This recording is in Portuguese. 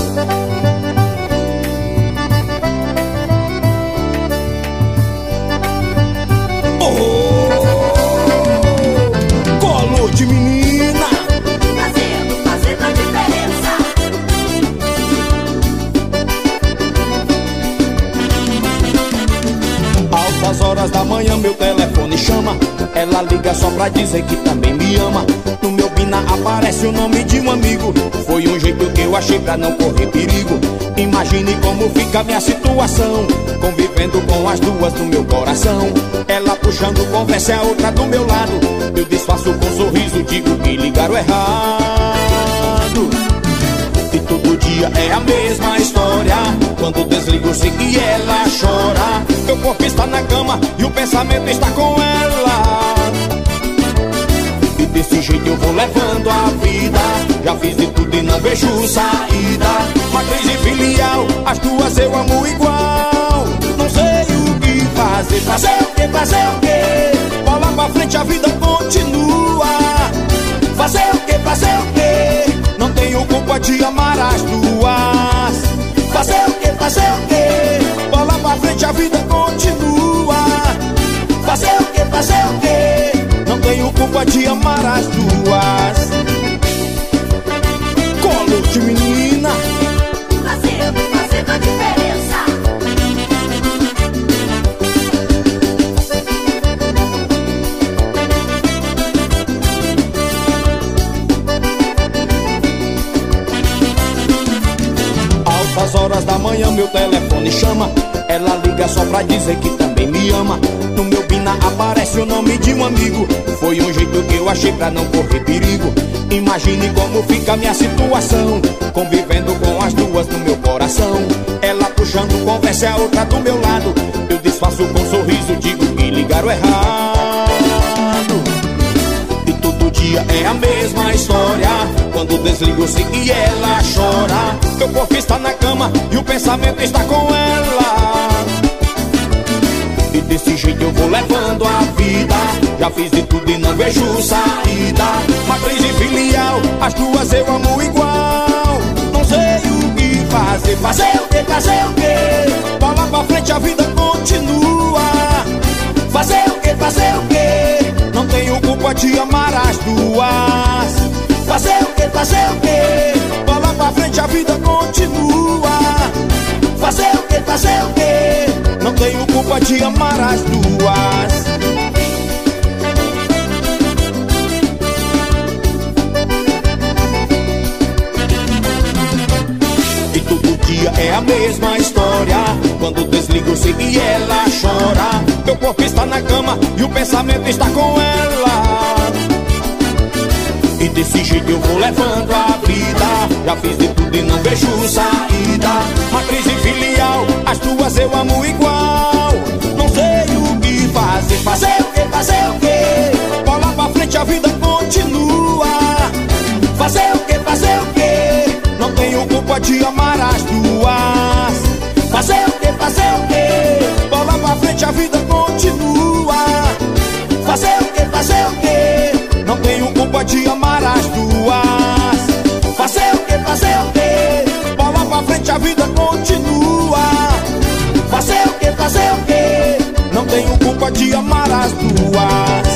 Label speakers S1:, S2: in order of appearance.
S1: Colo de menina,
S2: fazendo a diferença.
S1: altas horas da manhã meu telefone chama. Ela liga só pra dizer que também me ama. No meu bina aparece o nome de um amigo. Foi um jeito que eu achei pra não correr perigo. Imagine como fica a minha situação, convivendo com as duas no meu coração. Ela puxando conversa, a outra do meu lado. Eu disfarço com sorriso, digo que ligaram errado. E todo dia é a mesma história. Quando desligo sei que ela chora. Meu corpo está na cama e o pensamento está com ela. E desse jeito eu vou levando a vida. Já fiz de tudo e não vejo saída. Matriz e filial, as duas eu amo igual. Não sei o que fazer. Fazer o que, fazer o que? Bola pra frente, a vida continua. Fazer o que, fazer o que? Não tenho culpa de amar as duas. Fazer o que, fazer o que? Bola pra frente, a vida continua. Fazer o que, fazer o que? Não tenho culpa de amar as duas. Colo de menina,
S2: Fazendo a diferença.
S1: altas horas da manhã meu telefone chama. Ela liga só pra dizer que também me ama. No meu bina aparece o nome de um amigo. Foi um jeito que eu achei pra não correr perigo. Imagine como fica a minha situação, convivendo com as duas no meu coração. Ela puxando conversa, a outra do meu lado. Eu disfarço com sorriso, digo que ligaram errado. E todo dia é a mesma história. Quando desligo sei que ela chora. Meu corpo está na cama e o pensamento está com ela. E desse jeito eu vou levando a vida. Já fiz de tudo e não vejo saída. Matriz e filial, as duas eu amo igual. Não sei o que fazer. Fazer o que, fazer o que? Bola pra frente, a vida continua. Fazer o que, fazer o que? Não tenho culpa de amar as duas. Fazer o que, fazer o que? Bola pra frente, a vida continua. Fazer o que, fazer o que? Não tenho culpa de amar as duas. E todo dia é a mesma história. Quando desligo sei que ela chora. Meu corpo está na cama e o pensamento está com ela. E desse jeito eu vou levando a vida. Já fiz de tudo e não vejo saída. Matriz e filial, as duas eu amo igual. Não sei o que fazer. Fazer o que, fazer o que? Bola pra frente, a vida continua. Fazer o que, fazer o que? Não tenho culpa de amar as duas. Fazer o que, fazer o que? Bola pra frente, a vida continua. Fazer o que, fazer o que? Não tenho culpa de amar as duas. Fazer o que, fazer o que? Bola pra frente, a vida continua. Fazer o que, fazer o que? Não tenho culpa de amar as duas.